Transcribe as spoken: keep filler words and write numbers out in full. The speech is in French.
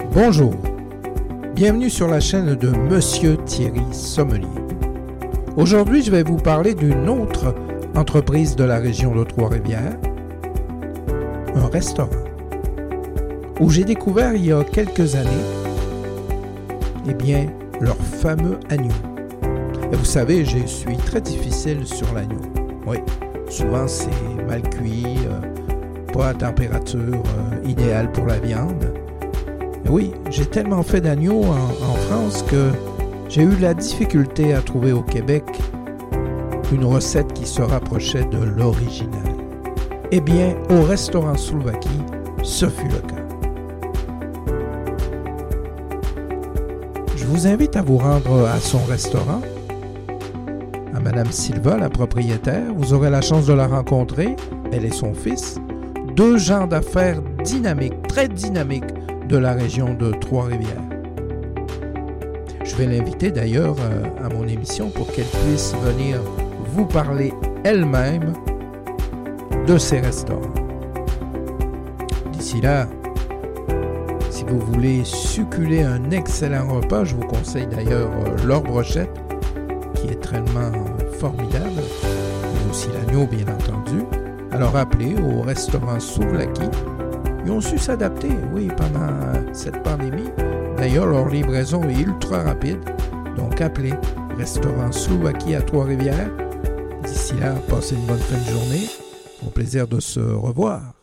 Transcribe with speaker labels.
Speaker 1: Bonjour, bienvenue sur la chaîne de Monsieur Thierry Sommelier. Aujourd'hui, je vais vous parler d'une autre entreprise de la région de Trois-Rivières, un restaurant, où j'ai découvert il y a quelques années, eh bien, leur fameux agneau. Et vous savez, je suis très difficile sur l'agneau. Oui, souvent c'est mal cuit, euh, pas à température euh, idéale pour la viande. Et oui, j'ai tellement fait d'agneau en, en France que j'ai eu de la difficulté à trouver au Québec une recette qui se rapprochait de l'original. Eh bien, au restaurant Slovaquie, ce fut le cas. Je vous invite à vous rendre à son restaurant, à Madame Silva, la propriétaire. Vous aurez la chance de la rencontrer, elle et son fils, deux gens d'affaires dynamiques, très dynamiques de la région de Trois-Rivières. Je vais l'inviter d'ailleurs euh, à mon émission pour qu'elle puisse venir vous parler elle-même de ses restaurants. D'ici là, si vous voulez succuler un excellent repas, je vous conseille d'ailleurs euh, leur brochette, qui est tellement formidable, mais aussi l'agneau bien entendu. Alors appelez au restaurant Slovaquie. Ils ont su s'adapter, oui, pendant cette pandémie. D'ailleurs, leur livraison est ultra rapide. Donc appelez restaurant Slovaquie à Trois-Rivières. D'ici là, passez une bonne fin de journée. Au plaisir de se revoir.